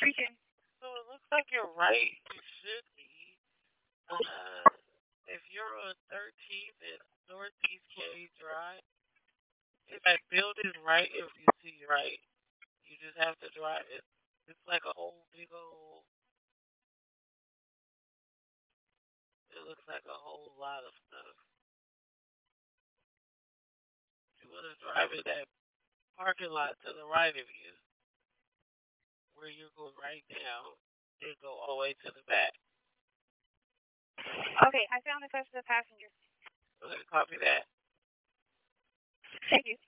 So it looks like you're right. You should be. If you're on 13th and Northeast K Drive, if that building right, if you see right, you just have to drive it. It's like a whole big old. It looks like a whole lot of stuff. You want to drive in that parking lot to the right of you, where you go right now, and go all the way to the back. Okay, I found the closest passenger. Okay, copy that. Thank you.